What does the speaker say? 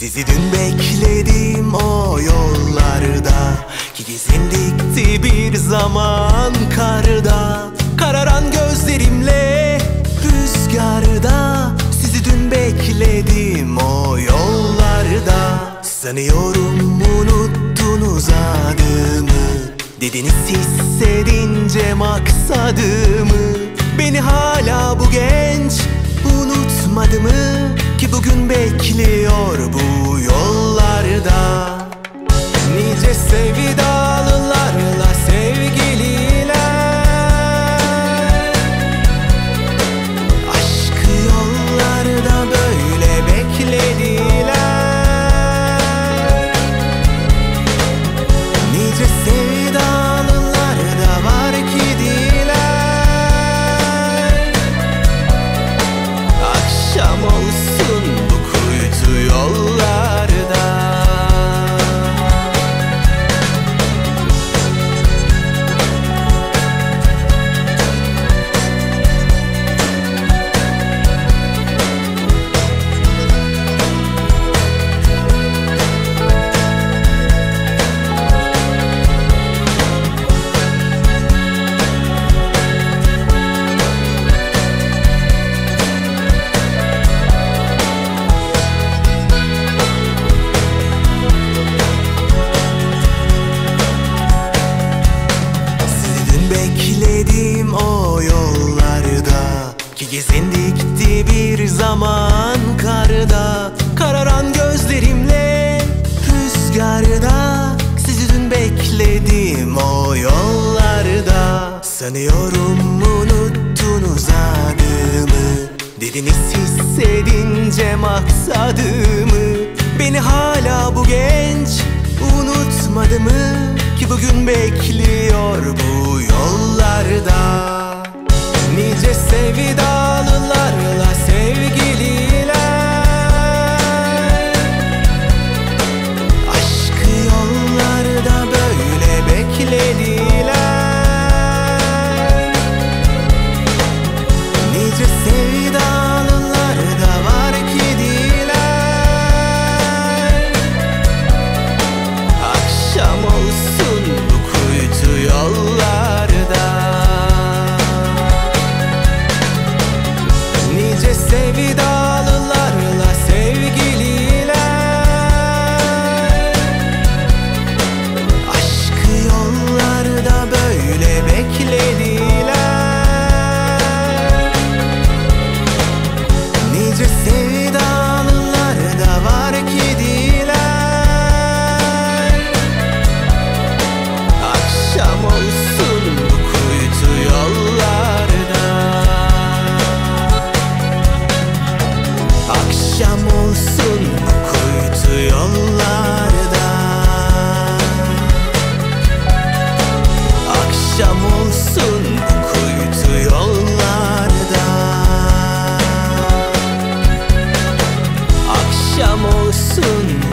Sizi dün bekledim o yollarda, ki gezindikti bir zaman karda. Kararan gözlerimle rüzgarda, sizi dün bekledim o yollarda. Sanıyorum unuttunuz adımı, dediniz hissedince maksadımı. Beni hala bu genç unutmadı mı, ki bugün bekliyor bu yollarda. Nice sevdalılarla sevgililer, aşkı yollarda böyle beklediler. Nice sevdalılar da var ki diler, akşam olsun bu kuytu yollarda. Bekledim o yollarda, ki gezindikti bir zaman karda. Kararan gözlerimle rüzgarda, sizi dün bekledim o yollarda. Sanıyorum unuttunuz adımı, dediniz hissedince maksadımı. Beni hala bu genç unutmadı mı, ki bugün bekliyor bu yollarda. Nice sevdalılarla sevgililer, aşkı yollarda böyle beklediler. Nice sevdalılar da var ki diler, akşam olsun bu kuytu yollarda. Nice sevdalılarla sevgililer, aşkı yollarda böyle beklediler. Nice sevdalılar da var ki diler, akşam olsun bu kuytu yollarda. Akşam olsun bu kuytu yollarda. Akşam olsun bu kuytu yollarda. Akşam olsun